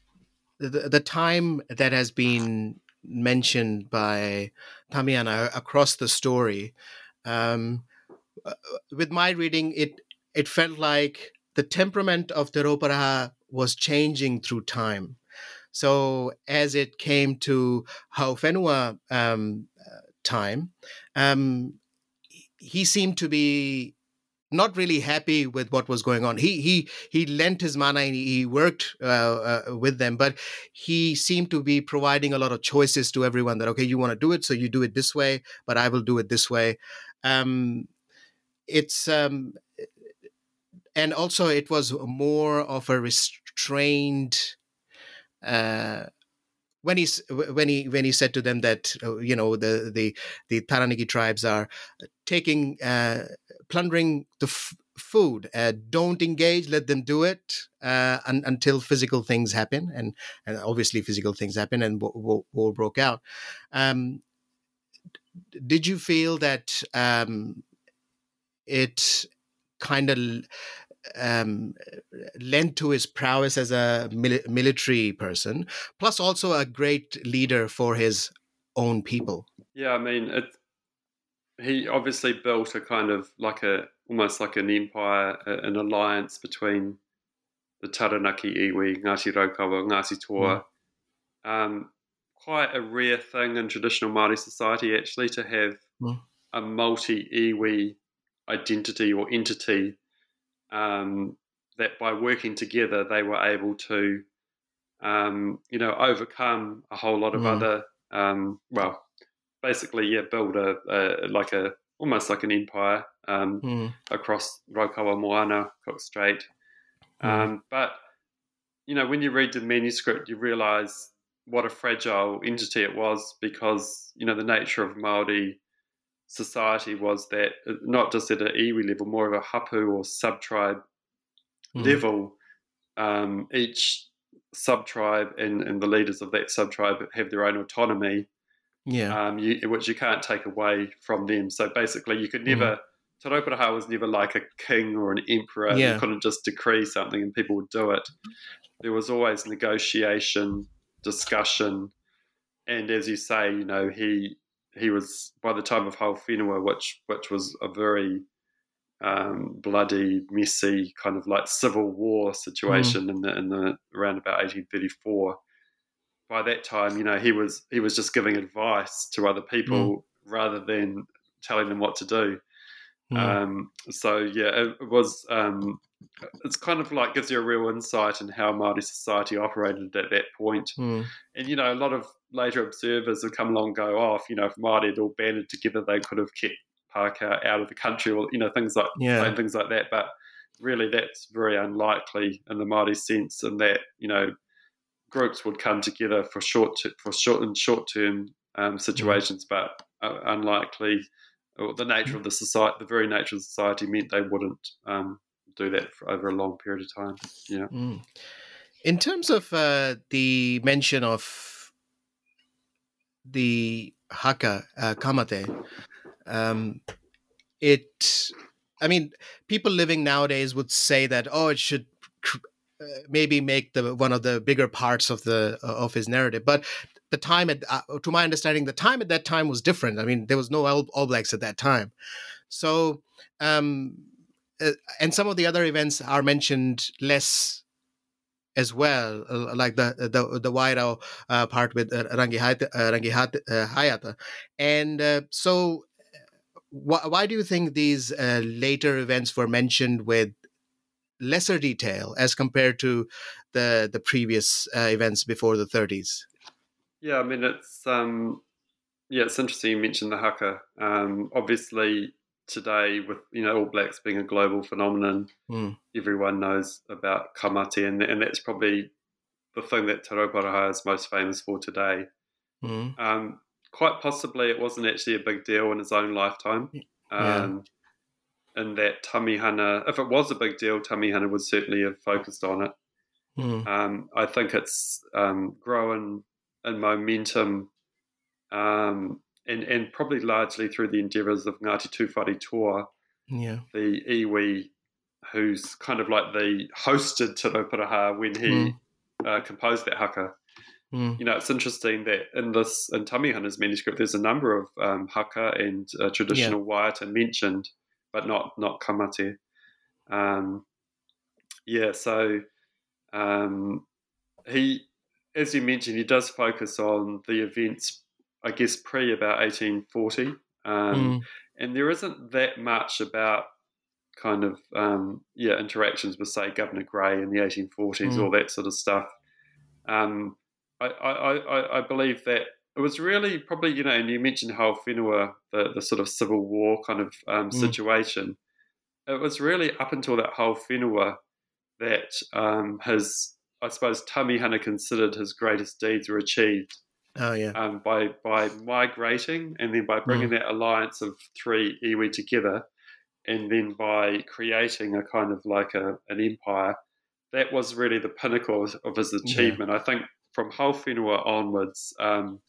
the, the time that has been mentioned by Tamiana across the story. Um, with my reading, it it felt like the temperament of Te Rauparaha was changing through time. So as it came to Hauwhenua um, time, um, he seemed to be not really happy with what was going on. He he he lent his mana and he worked uh, uh, with them, but he seemed to be providing a lot of choices to everyone. That okay, you want to do it, so you do it this way, but I will do it this way. Um, it's um, and also it was more of a restrained. Uh, when he when he when he said to them that uh, you know the the the Taranaki tribes are taking uh, plundering the f- food, uh, don't engage, let them do it uh, un- until physical things happen, and and obviously physical things happen, and war, war broke out. Um, did you feel that um, it kind of Um, lent to his prowess as a mil- military person, plus also a great leader for his own people? Yeah, I mean, it, he obviously built a kind of like a, almost like an empire, an alliance between the Taranaki iwi, Ngāti Raukawa, Ngāti Toa. Mm. Um, quite a rare thing in traditional Māori society, actually, to have mm. a multi-iwi identity or entity. Um, that by working together, they were able to, um, you know, overcome a whole lot of mm. other um, well, basically, yeah, build a, a like a almost like an empire um, mm. across Raukawa Moana, Cook Strait. Mm. Um, but you know, when you read the manuscript, you realise what a fragile entity it was, because you know the nature of Māori society was that not just at an iwi level, more of a hapu or sub-tribe Mm. level. Um, each sub-tribe and, and the leaders of that sub-tribe have their own autonomy, Yeah. um, you, which you can't take away from them. So basically, you could never. Mm. Te Rauparaha was never like a king or an emperor. Yeah. You couldn't just decree something and people would do it. There was always negotiation, discussion, and as you say, you know, he he was, by the time of Hau Whenua, which which was a very um, bloody, messy kind of like civil war situation mm. in the in the around about eighteen thirty-four. By that time, you know, he was he was just giving advice to other people mm. rather than telling them what to do. Mm. Um, so yeah, it, it was. Um, it's kind of like gives you a real insight in how Māori society operated at that point. Mm. And you know, a lot of later observers have come along and go, "Oh, if, you know, if Māori had all banded together, they could have kept Pākehā out of the country," or you know, things like yeah. saying things like that. But really, that's very unlikely in the Māori sense, in that you know, groups would come together for short to, for short and short term um, situations, mm. but uh, unlikely. Or the nature of the society, the very nature of society, meant they wouldn't um, do that for over a long period of time. Yeah. Mm. In terms of uh, the mention of the haka uh, kamate, um, it, I mean, people living nowadays would say that, oh, it should uh, maybe make the one of the bigger parts of the uh, of his narrative, but the time at, uh, to my understanding, the time at that time was different. I mean, there was no All, All Blacks at that time, so um, uh, and some of the other events are mentioned less as well, uh, like the the the Wairau uh, part with uh, Rangihata, uh, Rangihata uh, Hayata, and uh, so wh- why do you think these uh, later events were mentioned with lesser detail as compared to the the previous uh, events before the thirties? Yeah, I mean, it's um, yeah, it's interesting you mentioned the haka. Um, obviously, today with you know All Blacks being a global phenomenon, mm. everyone knows about kamate, and and that's probably the thing that Te Rauparaha is most famous for today. Mm. Um, quite possibly, it wasn't actually a big deal in his own lifetime. Um, yeah. And that Tamihana, if it was a big deal, Tamihana would certainly have focused on it. Mm. Um, I think it's um, grown in momentum, um, and, and probably largely through the endeavours of Ngāti Tūwhare Toa, yeah. the iwi, who's kind of like the hosted Te Rauparaha when he mm. uh, composed that haka. Mm. You know, it's interesting that in this, in Tamihana's manuscript, there's a number of um, haka and uh, traditional yeah. waiata mentioned, but not not kamate. Um, yeah, so um, he, as you mentioned, he does focus on the events, I guess, pre about eighteen forty, um, mm. and there isn't that much about kind of um, yeah interactions with, say, Governor Grey in the eighteen forties, mm. all that sort of stuff. Um, I, I, I, I believe that it was really probably, you know, and you mentioned Hau Whenua, the, the sort of civil war kind of um, mm. situation. It was really up until that Hau Whenua that um, his, I suppose, Tamihana considered his greatest deeds were achieved. Oh, yeah. Um, by by migrating and then by bringing mm. that alliance of three iwi together, and then by creating a kind of like a, an empire. That was really the pinnacle of, of his achievement. Yeah. I think from Hau Whenua onwards, um,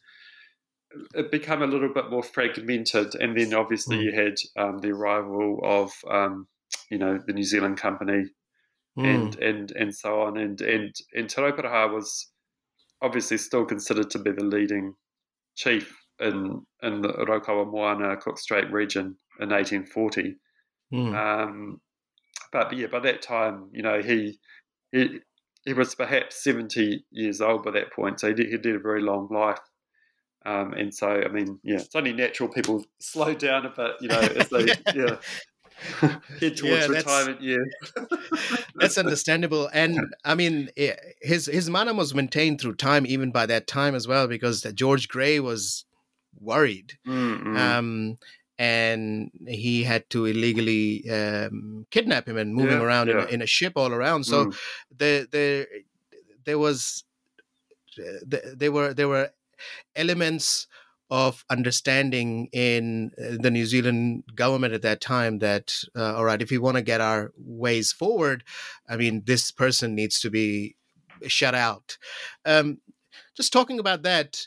it became a little bit more fragmented, and then obviously mm. you had um, the arrival of, um, you know, the New Zealand Company, mm. and and and so on, and and and Te Rauparaha was obviously still considered to be the leading chief in in the Raukawa Moana Cook Strait region in eighteen forty. Mm. Um, but yeah, by that time, you know, he. He, he was perhaps seventy years old by that point, so he did, he did a very long life. Um, and so, I mean, yeah, it's only natural people slow down a bit, you know, as they, yeah. head towards Yeah, that's retirement years. that's understandable. And I mean, eh, his his manner was maintained through time, even by that time as well, because George Grey was worried. Mm-mm. Um, and he had to illegally um, kidnap him and moving Yeah, around in, yeah. a, in a ship all around. So Mm. the the there was the, there were there were elements of understanding in uh, the New Zealand government at that time that uh, all right, if we want to get our ways forward, I mean, this person needs to be shut out. Um, just talking about that.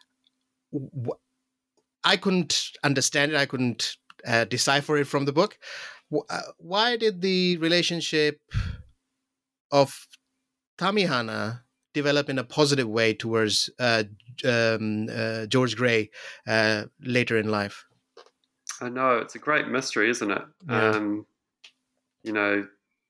W- I couldn't understand it. I couldn't uh, decipher it from the book. W- uh, why did the relationship of Tamihana develop in a positive way towards uh, um, uh, George Grey uh, later in life? I know, it's a great mystery, isn't it? Yeah. Um, you know,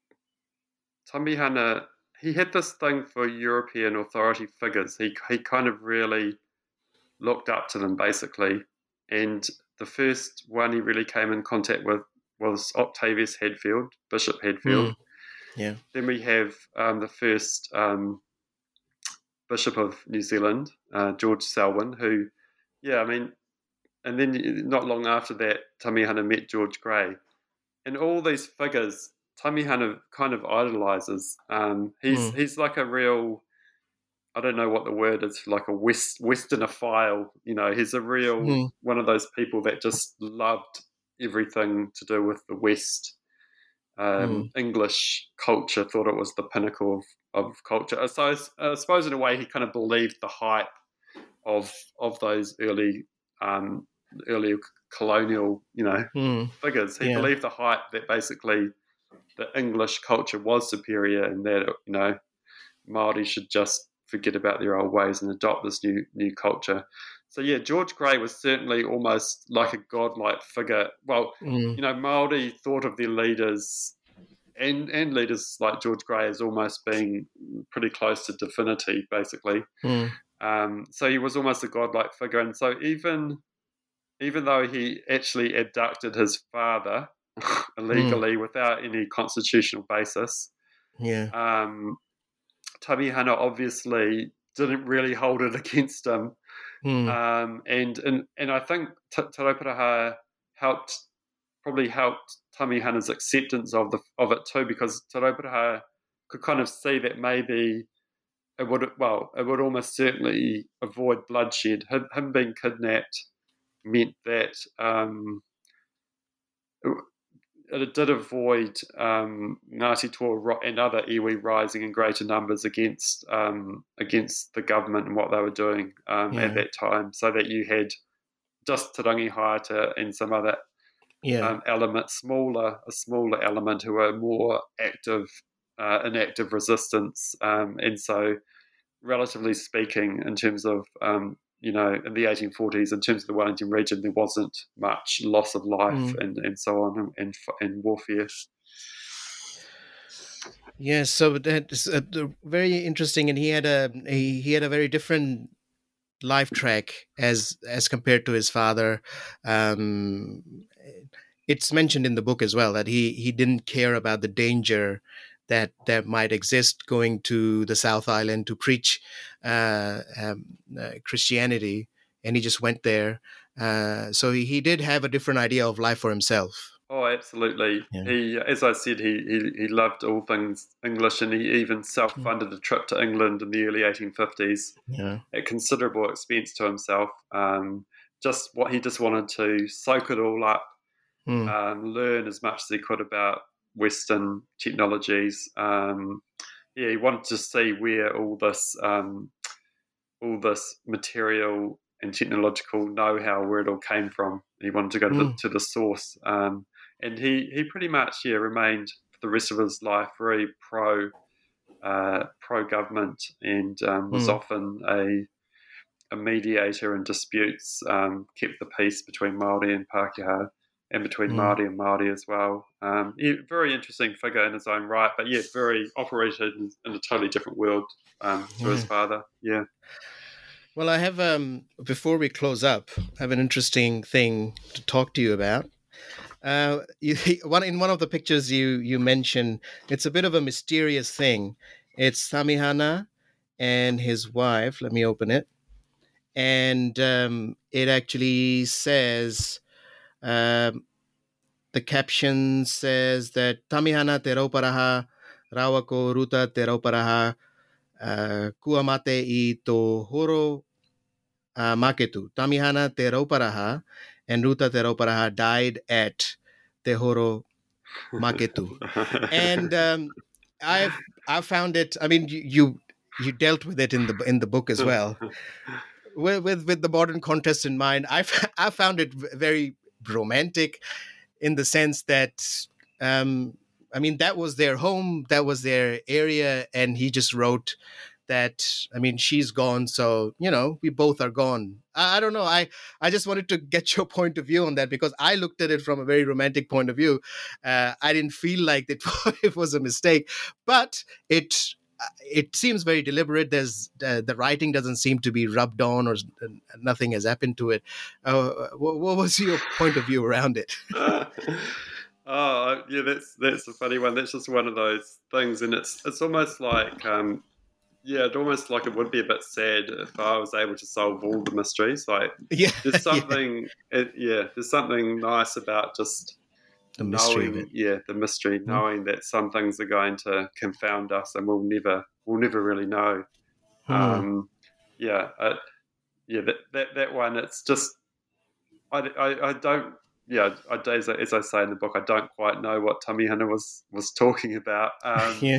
Tamihana, he had this thing for European authority figures. He he kind of really looked up to them, basically. And the first one he really came in contact with was Octavius Hadfield, Bishop Hadfield. Mm. Yeah. Then we have um, the first um, Bishop of New Zealand, uh, George Selwyn, who, yeah, I mean, and then not long after that, Tamihana met George Grey. And all these figures, Tamihana kind of idolizes. Um, he's Mm. he's like a real, I don't know what the word is, like a West Westernophile. You know, he's a real Mm. one of those people that just loved everything to do with the West. Um, Mm. English culture, thought it was the pinnacle of, of culture. So I, I suppose in a way he kind of believed the hype of of those early um, early colonial, you know, Mm. figures. He Yeah. believed the hype that basically the English culture was superior and that, you know, Māori should just forget about their old ways and adopt this new new culture. So yeah, George Grey was certainly almost like a godlike figure. Well, Mm. you know, Māori thought of their leaders and and leaders like George Grey as almost being pretty close to divinity, basically. Mm. Um, so he was almost a godlike figure, and so even even though he actually abducted his father illegally without any constitutional basis, Yeah. um, Tamihana obviously didn't really hold it against him. Mm. Um, and, and and I think Te Rauparaha helped, probably helped Tamihana's acceptance of the of it too, because Te Rauparaha could kind of see that maybe it would, well, it would almost certainly avoid bloodshed. Him, him being kidnapped meant that um, it, it did avoid um, Ngāti Toa and other iwi rising in greater numbers against um, against the government and what they were doing um, Yeah. at that time, so that you had just Te Rangi Haere and some other Yeah. um, element, smaller, a smaller element who are more active, uh, inactive resistance, um, and so, relatively speaking, in terms of um, you know, in the eighteen forties, in terms of the Wellington region, there wasn't much loss of life Mm. and, and so on, and and warfare. Yes, so that's uh, very interesting, and he had a he, he had a very different life track as as compared to his father. Um, it's mentioned in the book as well that he he didn't care about the danger that that might exist going to the South Island to preach uh, um, uh, Christianity, and he just went there. Uh, so he, he did have a different idea of life for himself. Oh, absolutely. Yeah. He, as I said, he, he he loved all things English, and he even self-funded a trip to England in the early eighteen fifties Yeah. at considerable expense to himself. Um, just what he just wanted to soak it all up, Mm. um, learn as much as he could about Western technologies. Um, yeah, he wanted to see where all this um, all this material and technological know-how, where it all came from. He wanted to go to, Mm. the, to the source. Um, and he, he pretty much yeah remained for the rest of his life very pro uh, pro government, and um, was Mm. often a a mediator in disputes, um, kept the peace between Māori and Pākehā, and between Mm. Māori and Māori as well. Um, yeah, very interesting figure in his own right, but yeah, very operated in, in a totally different world um, to his Yeah. father. Yeah. Well, I have, um, before we close up, I have an interesting thing to talk to you about. Uh, you, one in one of the pictures you you mentioned, it's a bit of a mysterious thing. It's Tamihana and his wife. Let me open it, and um, it actually says. Um, the caption says that Tamihana teroparaha, rawako ruta teroparaha, uh, kuamate I to horo uh, maketu. Tamihana teroparaha and Ruta teroparaha died at Te Horo Maketu. And um, I've I found it. I mean, you, you you dealt with it in the in the book as well, with with, with the modern context in mind. I I found it very romantic, in the sense that, um, I mean, that was their home, that was their area, and he just wrote that, I mean, she's gone, so, you know, we both are gone. I, I don't know. I, I just wanted to get your point of view on that, because I looked at it from a very romantic point of view. Uh, I didn't feel like it, it was a mistake, but it it seems very deliberate. There's uh, the writing doesn't seem to be rubbed on, or uh, nothing has happened to it. Uh, what, what was your point of view around it? Oh yeah, that's that's a funny one. That's just one of those things, and it's it's almost like um, yeah, it almost like it would be a bit sad if I was able to solve all the mysteries. Like, yeah, there's something, yeah, it, yeah there's something nice about just the mystery knowing, of it. yeah, the mystery, mm. knowing that some things are going to confound us, and we'll never, we'll never really know. Hmm. Um, yeah, uh, yeah, that, that that one. It's just, I, I, I don't. Yeah, I, as, I, as I say in the book, I don't quite know what Tamihana was was talking about. Um, yeah.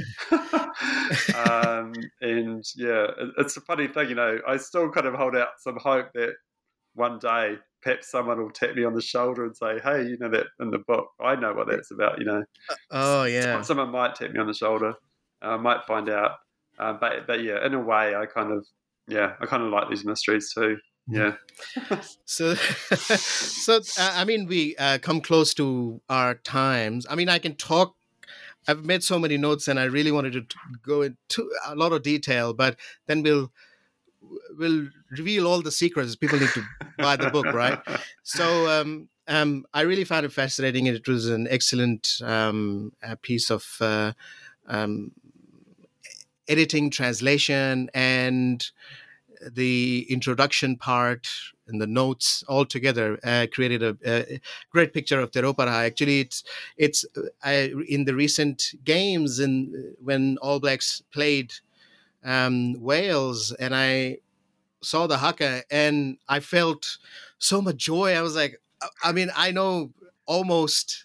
um, and yeah, it, it's a funny thing, you know. I still kind of hold out some hope that one day perhaps someone will tap me on the shoulder and say, "Hey, you know that in the book, I know what that's about." You know. Oh yeah. Someone might tap me on the shoulder. I uh, might find out. Uh, but but yeah, in a way, I kind of yeah, I kind of like these mysteries too. Yeah. so, so uh, I mean, we uh, come close to our times. I mean, I can talk. I've made so many notes, and I really wanted to go into a lot of detail, but then we'll we'll reveal all the secrets. People need to buy the book, right? So, um, um, I really found it fascinating, and it was an excellent um, piece of uh, um, editing, translation, and the introduction part and the notes all together uh, created a, a great picture of Teroparaha. Actually, it's it's uh, in the recent games, and when All Blacks played um, Wales, and I saw the haka, and I felt so much joy. I was like, I mean, I know almost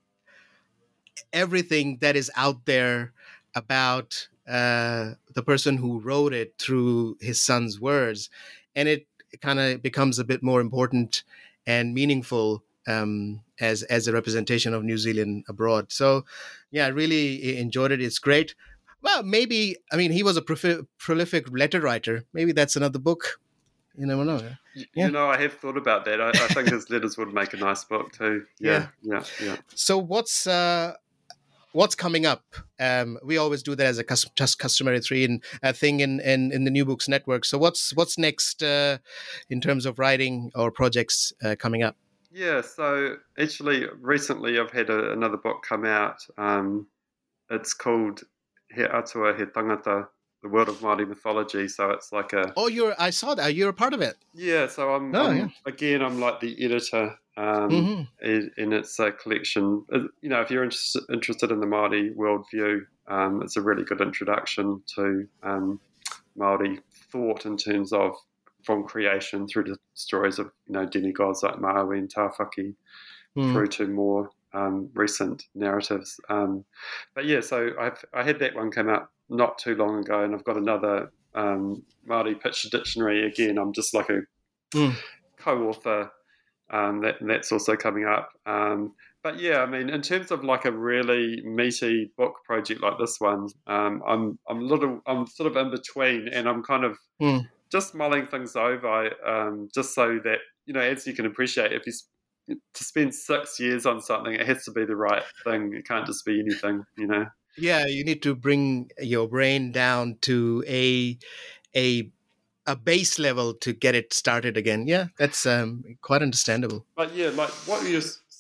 everything that is out there about uh, the person who wrote it through his son's words, and it kind of becomes a bit more important and meaningful um, as as a representation of New Zealand abroad. So, yeah, I really enjoyed it. It's great. Well, maybe, I mean, he was a profi- prolific letter writer. Maybe that's another book. You never know. Yeah. You know, I have thought about that. I, I think his letters would make a nice book too. Yeah, yeah, yeah. yeah. So what's uh, what's coming up? Um, we always do that as a cus- just customary three in, uh, thing in, in, in the New Books Network. So what's what's next uh, in terms of writing or projects uh, coming up? Yeah, so actually recently I've had a, another book come out. Um, it's called He Atua He Tangata, The World of Māori Mythology. So it's like a... Oh, you're I saw that. You're a part of it. Yeah, so I'm, oh, I'm yeah. again, I'm like the editor. Um, mm-hmm. and, and it's a collection. You know, if you're inter- interested in the Māori worldview, um, it's a really good introduction to um, Māori thought in terms of from creation through to stories of, you know, demigods like Maui and Tāwhaki, mm. through to more um, recent narratives. Um, but yeah, so I've, I had that one come out not too long ago, and I've got another um, Māori Picture Dictionary. Again, I'm just like a mm. co-author. Um, that that's also coming up. Um, but yeah, I mean, in terms of like a really meaty book project like this one, um, I'm I'm a little I'm sort of in between, and I'm kind of mm. just mulling things over, um, just so that, you know, as you can appreciate, if you sp- to spend six years on something, it has to be the right thing. It can't just be anything, you know. Yeah, you need to bring your brain down to a a a base level to get it started again. Yeah, that's um, quite understandable. But yeah, like what you're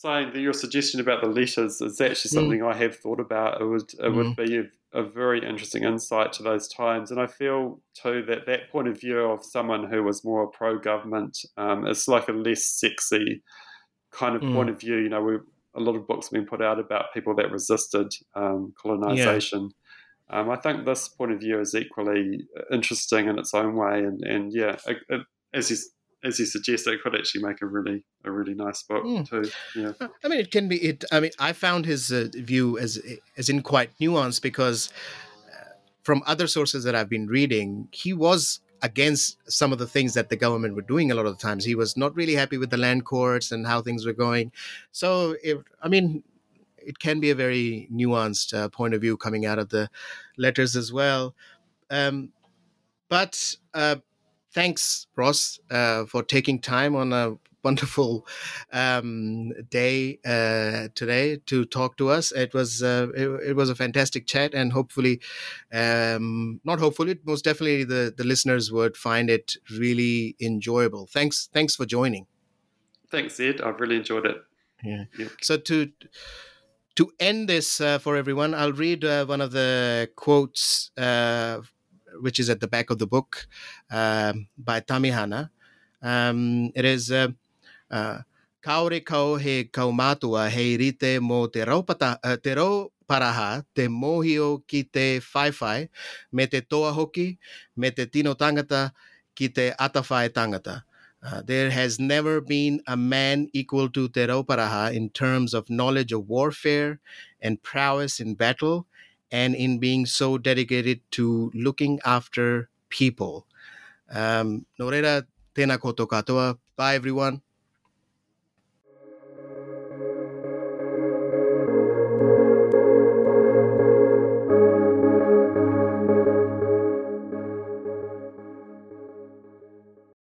saying that your suggestion about the letters is actually something mm. I have thought about. It would it mm. would be a, a very interesting insight to those times, and I feel too that that point of view of someone who was more pro-government um, is like a less sexy kind of mm. point of view. You know, we a lot of books have been put out about people that resisted um, colonization. Yeah. Um, I think this point of view is equally interesting in its own way, and, and yeah, it, it, as you as you suggest, it could actually make a really a really nice book mm. too. Yeah, I mean, it can be. It. I mean, I found his uh, view as as in quite nuanced because uh, from other sources that I've been reading, he was against some of the things that the government were doing a lot of the times. He was not really happy with the land courts and how things were going. So, it, I mean, it can be a very nuanced uh, point of view coming out of the letters as well. Um, but uh, thanks, Ross, uh, for taking time on a wonderful um, day uh, today to talk to us. It was uh, it, it was a fantastic chat, and hopefully, um, not hopefully, most definitely, the the listeners would find it really enjoyable. Thanks, thanks for joining. Thanks, Ed. I've really enjoyed it. Yeah. Yep. So to to end this uh, for everyone, I'll read uh, one of the quotes, uh, which is at the back of the book uh, by Tamihana. Um, it is. Uh, Uh, Kaore kau he kaumatua he rite mo te raupata, uh, te rauparaha, te mohio ki te whaiwhai, me te toa hoki, me te tino tangata, ki te atawhai tangata. Uh, there has never been a man equal to Te Rauparaha in terms of knowledge of warfare and prowess in battle, and in being so dedicated to looking after people. Um, no reira, tēnā koutou katoa. Bye, everyone.